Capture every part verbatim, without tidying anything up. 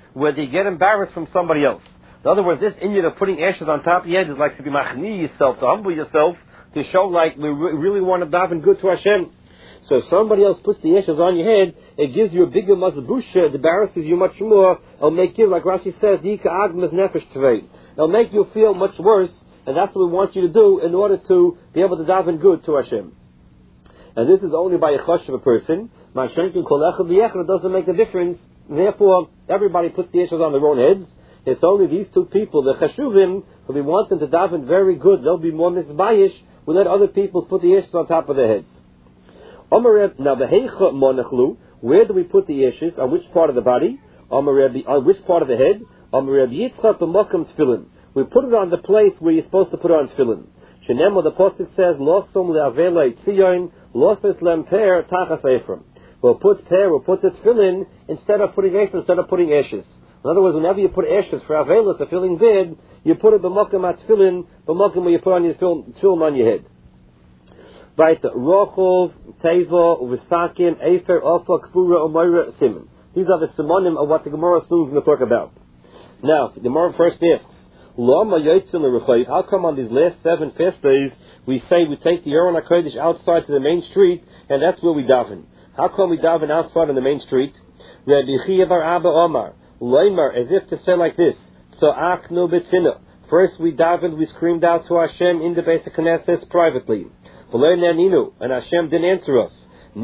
where they get embarrassed from somebody else. In other words, this inyan of putting ashes on top of your head is like to be machni yourself, to humble yourself, to show like we re- really want to daven good to Hashem. So if somebody else puts the ashes on your head, it gives you a bigger mazabusha, it embarrasses you much more. It'll make you, like Rashi says, it'll make you feel much worse, and that's what we want you to do in order to be able to daven good to Hashem. And this is only by a chosh of a person. It doesn't make a difference. Therefore, everybody puts the ashes on their own heads. It's only these two people, the chashuvim, who we want them to daven very good. They'll be more misbayish. We let other people put the ashes on top of their heads. Now, the heicha monachlu, where do we put the ashes? On which part of the body? On which part of the head? We put it on the place where you're supposed to put it on tefillin. Shenemo, the pasuk says, "Losum le'avela tzion, loses lem per tachas ephraim." We'll put per, we'll put the tefillin instead of putting ashes, instead of putting ashes. In other words, whenever you put ashes for avelos, a filling bid, you put it b'mokum at tefillin, b'mokum where you put on your tefillin on your head. Right, Rochov, Teva, Uvisakim, Efer, Alpha, Kfura, Omoira, Simon. These are the simonim of what the Gemara soon is going to talk about. Now, the Gemara first asks, how come on these last seven fast days we say we take the Aron HaKodesh outside to the main street and that's where we daven? How come we daven outside on the main street? Rabbi Chia bar Abba Omar, Loimar, as if to say like this, Tza'aknu b'tzina. First we davened, we screamed out to Hashem in the Beis HaKnesses privately. And Hashem didn't answer us.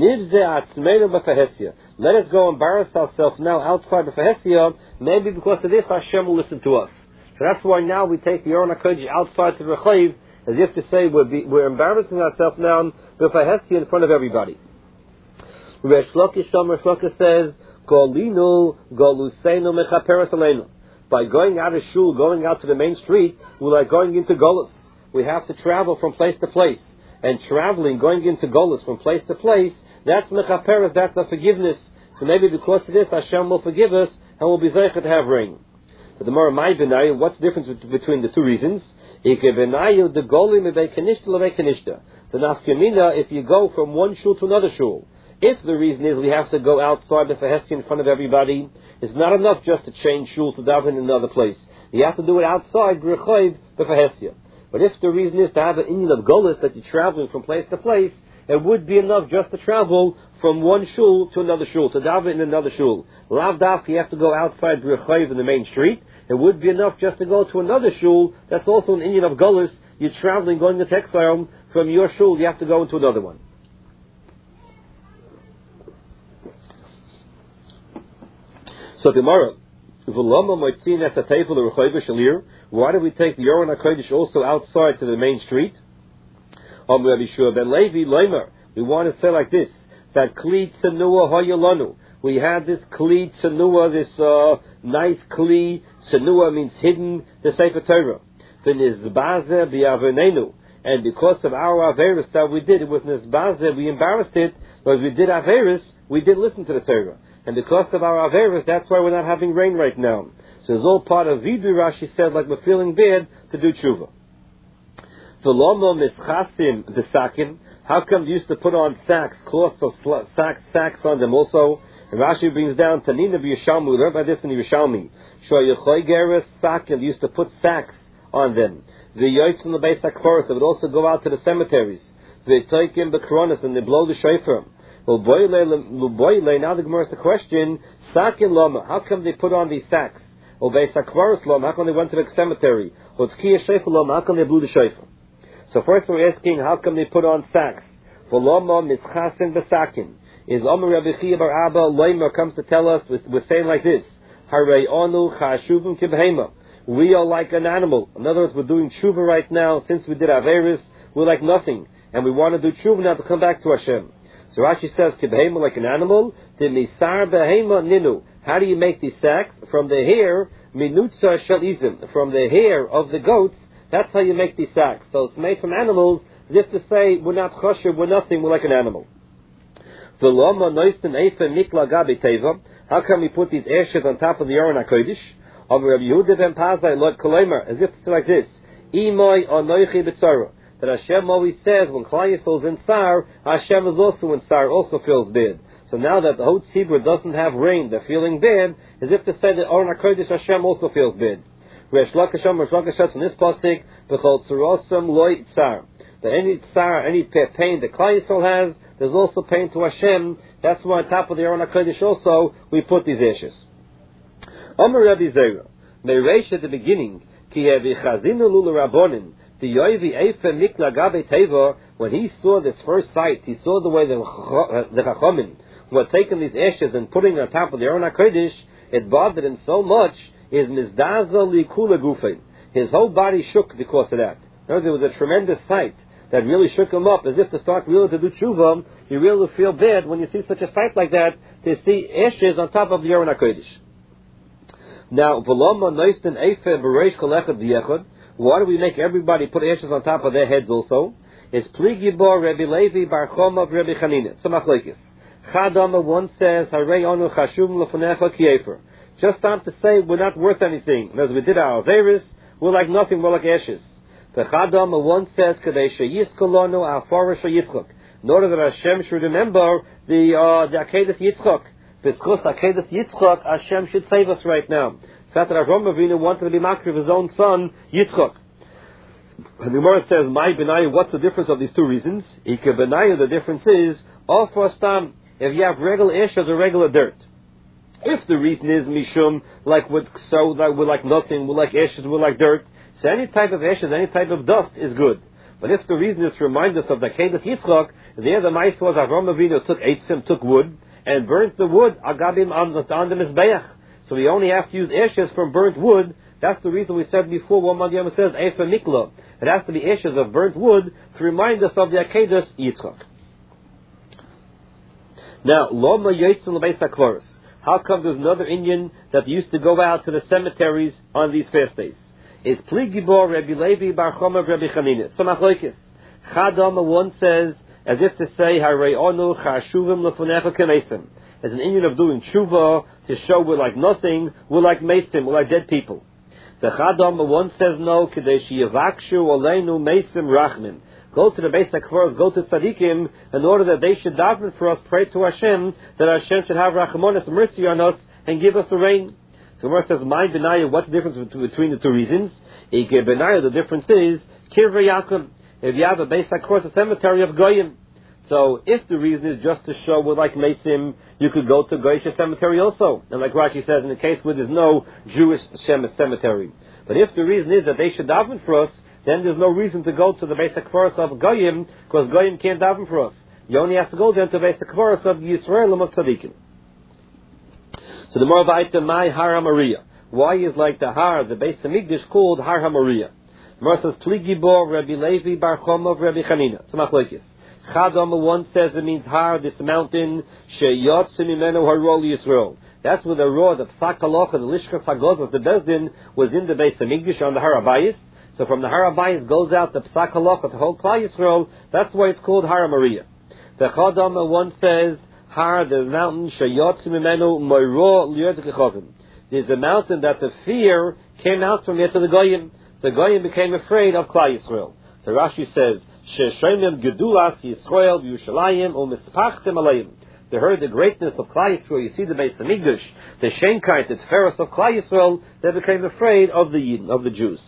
Let us go embarrass ourselves now outside of Fahesia. Maybe because of this Hashem will listen to us. So that's why now we take the Aron HaKodesh outside to the Rechav, as if to say we're, be, we're embarrassing ourselves now in Fahesia in front of everybody. Resh Lakish Shloka says, Golinu Goluseinu Mechaperes Aleinu. By going out of shul, going out to the main street, we're like going into Golus. We have to travel from place to place. And traveling, going into Golus from place to place, that's mechaperes, that's a forgiveness. So maybe because of this, Hashem will forgive us and we'll be zeichet to have rain. So the more my benai, what's the difference between the two reasons? So nafkamina, if you go from one shul to another shul, if the reason is we have to go outside the Fahesti in front of everybody, it's not enough just to change shul to daven in another place. You have to do it outside B'Rechav the Fahesti. But if the reason is to have an inyan of golus, that you're traveling from place to place, it would be enough just to travel from one shul to another shul, to daven in another shul. Lav daf, you have to go outside B'Rechav in the main street. It would be enough just to go to another shul. That's also an inyan of golus. You're traveling, going to exile from your shul. You have to go into another one. So tomorrow, why do we take the Aron HaKodesh also outside to the main street? We want to say like this, that Kli Tsanua Hayalanu. We had this Kli Tsanua, this uh, nice Kli. Tsanua means hidden, the Sefer Torah. And because of our Averis that we did, it was Nizbaze, we embarrassed it, but we did Averis, we didn't listen to the Torah. And because of our Averis, that's why we're not having rain right now. So it's all part of Vidu, Rashi said, like we're feeling bad to do tshuva. How come they used to put on sacks, cloths of sacks, sacks on them also? And Rashi brings down Tanina b'Yishalmi, we learned about this in Yerushalmi. Shoyechoy sakim, they used to put sacks on them. The yoitz in the Beis HaKforos, they would also go out to the cemeteries. The toikim b'kronis, and they blow the shofar. Well, now the Gemara asks the question, sakin lama, how come they put on these sacks? Or Beis HaKforos lama, how come they went to the cemetery? Or tzkiya shofar lama, how come they blew the shofar? So first we're asking, how come they put on sacks? For lama mitzchasin b'sakin. Is Omer Rabbi Chia bar Abba Leimer comes to tell us, we're, we're saying like this, Harei onu chashuvim kibhema. We are like an animal. In other words, we're doing tshuva right now. Since we did Averis, we're like nothing. And we want to do tshuva now to come back to Hashem. So Rashi says, kibhema, like an animal, misar behema ninu. How do you make these sacks? From the hair, minutza shalizim. From the hair of the goats, that's how you make these sacks. So it's made from animals, as if to say, we're not chosher, we're nothing, we're like an animal. How come we put these ashes on top of the Aron HaKodesh? As if to say like this, that Hashem always says when Klal Yisrael is in Sar, Hashem is also in Sar, also feels bad. So now that the whole tzibur doesn't have rain, they're feeling bad, as if to say that Aron HaKodesh Hashem also feels bad. Resh Lakish Resh Lakish says from this pasuk, B'chol tzurosam loy tzar. That any tzar, any pain that Klal Yisrael has, there's also pain to Hashem. That's why on top of the Aron HaKodesh also, we put these ashes. Omer Rabbi Zera, Meiresh at the beginning, Ki hevi chazinu lulu rabbonin, the yoivi eife mikla gabe teva, when he saw this first sight, he saw the way the, the Chachamim who had taken these ashes and putting on top of the Aron HaKodesh, it bothered him so much, his mizdaza li kula gufein. His whole body shook because of that. There was a tremendous sight that really shook him up, as if to start really to do tshuva. You really feel bad when you see such a sight like that, to see ashes on top of the Aron HaKodesh. Now, v'loma noisten eife b'reish kol echad v'yechad. Why do we make everybody put ashes on top of their heads also? It's pligibor Rabbi Levi bar Choma Rabbi Chanina. It's a machlokes. Chadama one says, Harei onu chashuvim lefonecha kiefer. Just time to say we're not worth anything. And as we did our averis, we're like nothing, we're like ashes. The Chadama one says, Kadei sheyiskolonu afara sheyitzchok. In order that Hashem should remember the uh, the Akedas Yitzchok. Because Akedas Yitzchok, Hashem should save us right now. The fact that Avraham Avinu wanted to be makriv of his own son, Yitzchok. And the Gemara says, "My benayu." What's the difference of these two reasons? Ike benayu. The difference is, all for stam. If you have regular ashes or regular dirt. If the reason is mishum, like with so that we're like nothing, we're like ashes, we're like dirt. So any type of ashes, any type of dust is good. But if the reason is to remind us of the Akedas Yitzchok, there the mice was Avraham Avinu took eitzim, took wood, and burnt the wood agabim on the on the mizbeach. So we only have to use ashes from burnt wood. That's the reason we said before. One Madhyama says Eifa Mikla. It has to be ashes of burnt wood to remind us of the Akedas Yitzchok. Now, Loma Yitzim Lebeis HaKvaros. How come there's another Indian that used to go out to the cemeteries on these fast days? Is Pligibor Rabbi Levi bar Choma Rabbi Chanina. So machlokes. Chadama one says, as if to say, Harei onu chashuvim lefonecha kemesim. As an Indian of doing tshuva, to show we're like nothing, we're like mesim, we're like dead people. The Chadama one says no, Kedei sheyivakshu oleinu mesim rachmin. Go to the Beis HaKvaros, go to Tzadikim, in order that they should daven for us, pray to Hashem, that Hashem should have rachmanis, mercy on us, and give us the rain. So Gemara says, my benaya, what's the difference between the two reasons? Ike benaya, the difference is, Kirva Yakum. If you have a Beis HaKvaros, a cemetery of Goyim. So if the reason is just to show we're like Mesim, you could go to Goyish cemetery also. And like Rashi says, in the case where there's no Jewish cemetery. But if the reason is that they should daven for us, then there's no reason to go to the Beis HaKvaros of Goyim, because Goyim can't daven for us. You only have to go then to the Beis HaKvaros of Yisraelim of Tzadikim. So the Moravite, my Har HaMoriah. Why is like the Har, the Beis HaMikdash, called Har HaMoriah? The Gemara says, Pligibor Rabbi Levi bar Choma of Rabbi Chanina. It's a machlokes. Chadam one says it means Har, this mountain, Sheyotzi Mimenu Harol Yisrael. That's where the road of Psak Halacha, the Lishkas Hagozos, the Bezdin, was in the Beis HaMikdash on the Har HaBayis. So from the Har HaBayis goes out the Psak Halacha, the whole Klal Yisrael. That's why it's called Har HaMoriah. The Chadam one says Har, the mountain, Sheyotzi Mimenu Moiro Liyodikechovim. There's a mountain that the fear came out from here to the Goyim. The Goyim became afraid of Klal Yisrael. So Rashi says, Sheshemim Gedulas Yisrael Yerushalayim Umispachtem Aleim. They heard the greatness of Klal Yisrael. You see the Beis HaMikdash, the Shenkite, the Tferos of Klal Yisrael. They became afraid of the Yidden, of the Jews.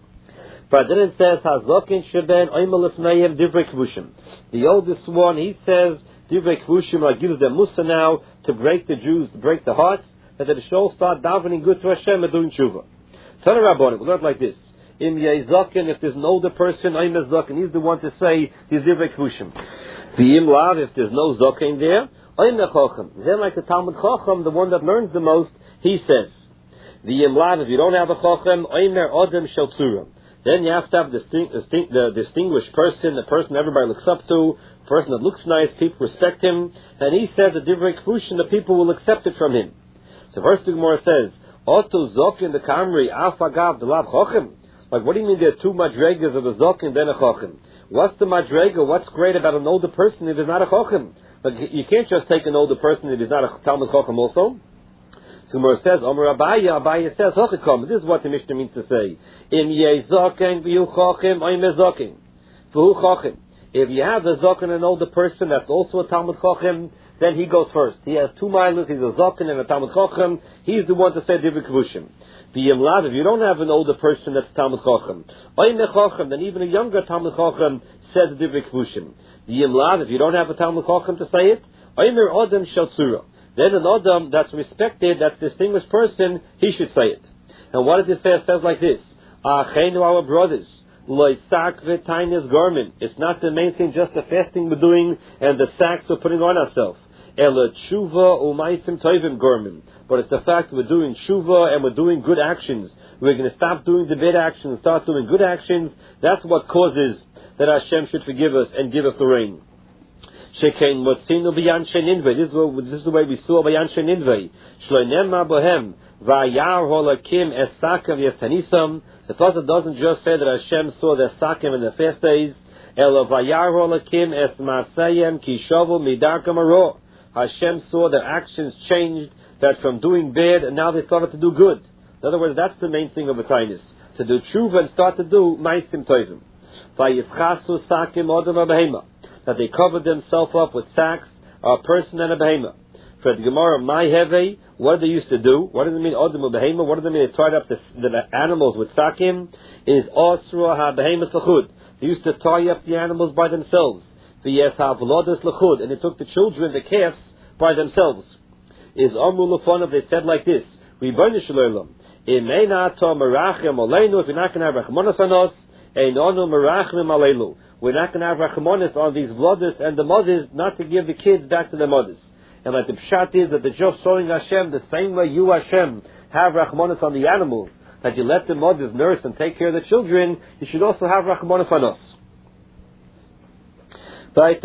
But then it says, Hazokin Sheben Oimel Lefneim Divrei Kvushim. The oldest one, he says, Divrei Kvushim, like gives them Musa now to break the Jews, to break the hearts, that they should all start davening good to Hashem and doing tshuva. Tell the Rabbanim, we learn like this. In Yezakin, if there's an older person, I'm a Zakin, he's the one to say the Divrei Kvushim. V'im Lav, if there's no Zakin there, I'm a Chacham. Then like the Talmud Chacham, the one that learns the most, he says, V'im Lav, if you don't have a Chacham, Oimer Odem Shel Tzura. Then you have to have distinct, distinct, the distinguished person, the person everybody looks up to, a person that looks nice, people respect him, and he says the Divrei Kvushim, the people will accept it from him. So first the Gemara says, Oto Zokin the Kamri, Afagav the Lav Chacham. Like, what do you mean there are two madregas of a Zokin then a Chacham? What's the madrega? What's great about an older person if he's not a Chacham? Like, you can't just take an older person if he's not a Talmud Chacham also. So Gemara says, Omer Abaya, Abaya says, Hochikam. This is what the Mishnah means to say. Im ye Zokin v'yu Chacham, oim e Zokin. V'hu Chacham. If you have a Zokin, an older person that's also a Talmud Chacham, then he goes first. He has two miles, he's a Zokin and a Talmud Chochem, he's the one to say Divrei Kevushim. If you don't have an older person that's Talmud Chochem, then even a younger Talmud Chochem says Divrei Kevushim. If you don't have a Talmud Chochem to say it, then an Adam that's respected, that's distinguished person, he should say it. And what does it say? It says like this: our brothers, it's not the main thing, just the fasting we're doing and the sacks we're putting on ourselves. But it's the fact we're doing tshuva and we're doing good actions. We're going to stop doing the bad actions and start doing good actions. That's what causes that Hashem should forgive us and give us the rain. This is, what, this is the way we saw by Yanshe Ninveh. The Pasuk doesn't just say that Hashem saw the Sakim in the fast days. Hashem saw their actions changed, that from doing bad and now they started to do good. In other words, that's the main thing of a Tainus, to do tshuva and start to do ma'asim tovim. That they covered themselves up with sacks, a person and a behema. For the Gemara, my heve, what they used to do? What does it mean, Adam behema? What does it mean? They tied up the, the animals with sakim. Is osra ha behemas lachud. They used to tie up the animals by themselves. V'yes ha v'lodas lachud, and they took the children, the calves, by themselves. Is amru lefonav? They said like this: Ribono shel olam, imeina to merachem aleinu. If you're not going to have rachmanos on us, ein anu merachmim aleinu. We're not going to have rachmanis on these brothers and the mothers, not to give the kids back to their mothers. And like the pshat is that they're just showing Hashem the same way you, Hashem, have rachmanis on the animals, that you let the mothers nurse and take care of the children, you should also have rachmanis on us. It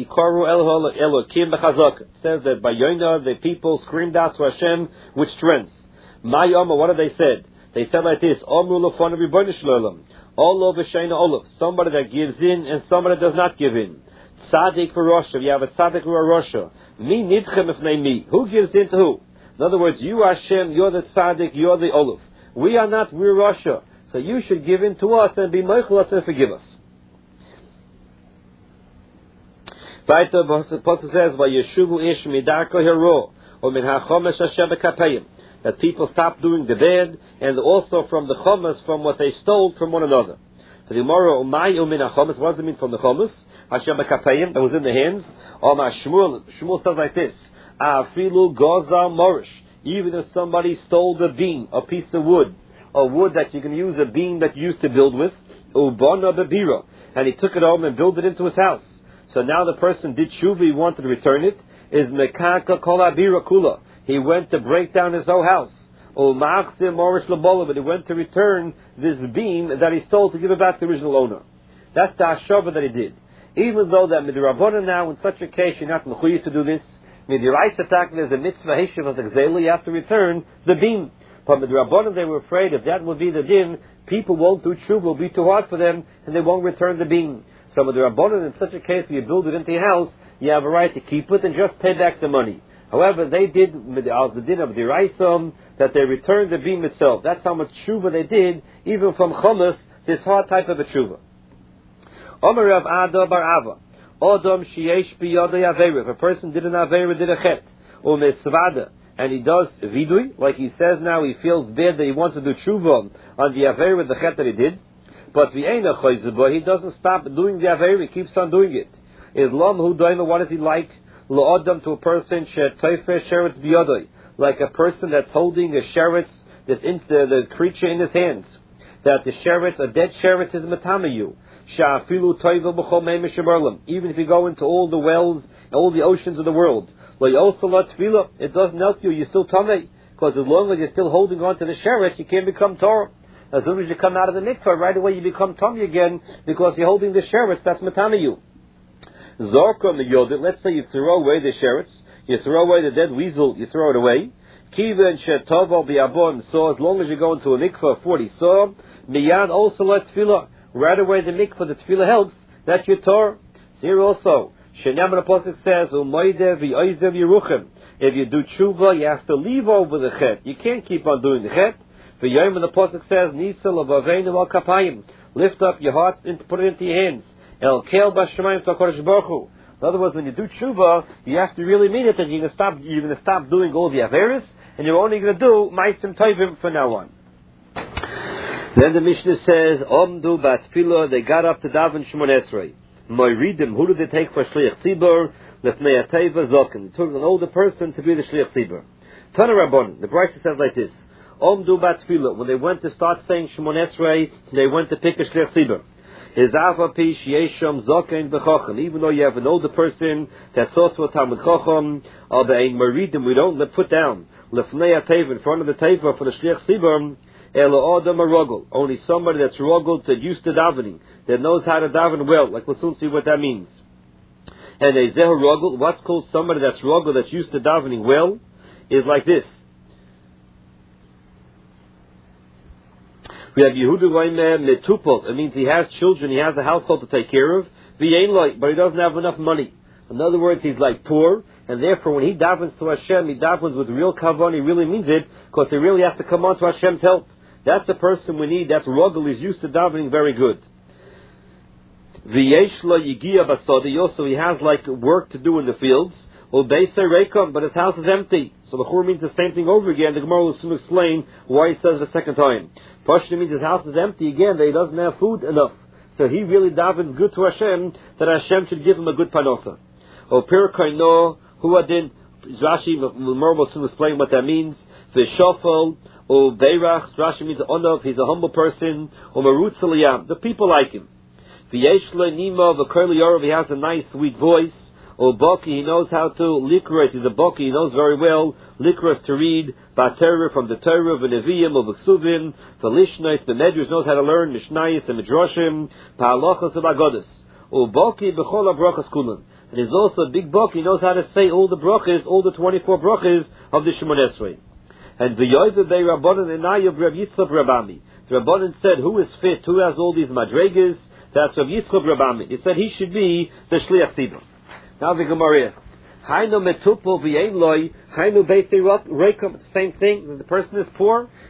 says that by Yonah the people screamed out to Hashem with strength. My Yoma, what have they said? They said like this: somebody that gives in and somebody that does not give in. Tzaddik for Rosha. You have a tzaddik or a Rosha. Mi nidchem ifnei mi. Who gives in to who? In other words, you Hashem, you're the tzaddik, you're the Oluf. We are not, we're Rosha. So you should give in to us and be meichel us and forgive us. Weiter, the Apostle says, "Vayeshuvu ish midarko hero, or min hachomesh Hashem bekapayim." That people stop doing the bad, and also from the chomas, from what they stole from one another. The Gemara, umay umin hachomas. What does it mean from the chomas? Hashem bekapayim, that was in the hands. Or ma Shmuel. Shmuel says like this: Afilu gozal morish. Even if somebody stole the beam, a piece of wood, a wood that you can use, a beam that you used to build with, ubana bebira, and he took it home and built it into his house. So now the person did tshuva, he wanted to return it. Is mekaka kol abira kula. He went to break down his whole house. But he went to return this beam that he stole to give it back to the original owner. That's the hashava that he did. Even though that midirabona now, in such a case, you're not mechuyev to do this. Midiraisa attack, there's a mitzvah hishav as exela, you have to return the beam. But midirabona, they were afraid if that would be the din, people won't do tshuva, will be too hard for them, and they won't return the beam. So midirabona, in such a case, when you build it into your house, you have a right to keep it and just pay back the money. However, they did the din of diraisam, that they returned the beam itself. That's how much tshuva they did, even from chomas, this hard type of a tshuva. Omer Rav Ada bar Ava, Odom sheyesh biyodei avera. If a person did an avera, did a chet, or mesvada, and he does vidui, like he says now, he feels bad that he wants to do tshuva on the avera, the chet that he did, but v'eina choyzeba, he doesn't stop doing the avera, he keeps on doing it. Islam hu doima, what is he like? Lo'odam, to a person she'toifer sheretz biyodei, like a person that's holding a sheretz, this in, the, the creature in his hands, that the sheretz, a dead sheretz, is matamayu. Even if you go into all the wells, all the oceans of the world, it doesn't help you, you're still tamei, because as long as you're still holding on to the sheretz, you can't become Torah. As soon as you come out of the mikvah, right away you become tamei again, because you're holding the sheretz, that's matamayu. Zorkom the yodit, let's say you throw away the sheretz, you throw away the dead weasel, you throw it away. Kiva and shetovo bi'abon, so as long as you go into a mikvah, forty so, miyan also let tefillah. Right away the mikvah, the tefillah helps, that's your Torah. Here also, Shenyam the Apostle says, Umoide v'oizev yeruchem. If you do tshuva, you have to leave over the chet. You can't keep on doing the chet. V'yom the Apostle says, Nisal avaveinu al kapayim. Lift up your heart and put it into your hands. El kel b'shamayim to HaKadosh Baruch Hu. In other words, when you do tshuva, you have to really mean it that you're going to stop, you're going to stop doing all the averis, and you're only going to do ma'asim tovim from now on. Then the Mishnah says, Omdu bat tefillah, they got up to daven Shemon Esrei. Moiridim, who did they take for shliach tzibur? Lefnei ateva zoken. They took an older person to be the shliach tzibur. Tana Rabbanan, the Brisa says like this, Omdu bat tefillah, when they went to start saying Shemon Esrei, they went to pick a shliach tzibur. Pi sheyesham zoken b'chacham. Even though you have an older person that's also a Talmud Chacham, al be'ein moiridim, we don't let put down lefnei ateva, in front of the teva for the shliach tzibur. Only somebody that's roggled, that used to davening, that knows how to daven well. Like we'll soon see what that means. And a zehu roggled, what's called somebody that's roggled, that's used to davening well, is like this. We have Yehuda Goyim Metupol. It means he has children, he has a household to take care of. V'yein like, but he doesn't have enough money. In other words, he's like poor, and therefore when he davens to Hashem, he davens with real kavan, he really means it, because he really has to come on to Hashem's help. That's the person we need. That's rogel. He's used to davening very good. V'yeshla yigia basadi. Also, he has like work to do in the fields. Ubeisei reikam, but his house is empty. So the Chur means the same thing over again. The Gemara will soon explain why he says it the second time. Pashto means his house is empty again. That he doesn't have food enough. So he really davens good to Hashem, that Hashem should give him a good panosa. O pirkaino huadin. Rashi will soon explain what that means. V'shofel. O Beirach, Rashi means Onov, he's a humble person. O Marutz Aliyam, the people like him. V'yeshla Nima, V'kerli Yorov, he has a nice, sweet voice. O Boki, he knows how to, Likros, he's a Boki, he knows very well, Likros to read, Ba'Torah, from the Torah, V'Neviim, O V'Ksuvim, V'Lishnois, the Medrash knows how to learn, Mishnayis, and Midrashim, Pa'alochos, and Agodas. O Boki, B'chol HaBrachas Kulan. And he's also a big Boki, he knows how to say all the brachas, all the twenty-four brachas of the Shemon Esrei. And the Yoiva Bei Rabbanan and Nayav Reb Yitzchak Rabami. The Rabbanan said, who is fit, who has all these madregas? That's Reb Yitzchak Rabami. He said he should be the Shliach Tzibur. Now the Gemara asks, Hainu metupo v'yein loy, Hainu Beisei Reikam, the same thing, the person is poor,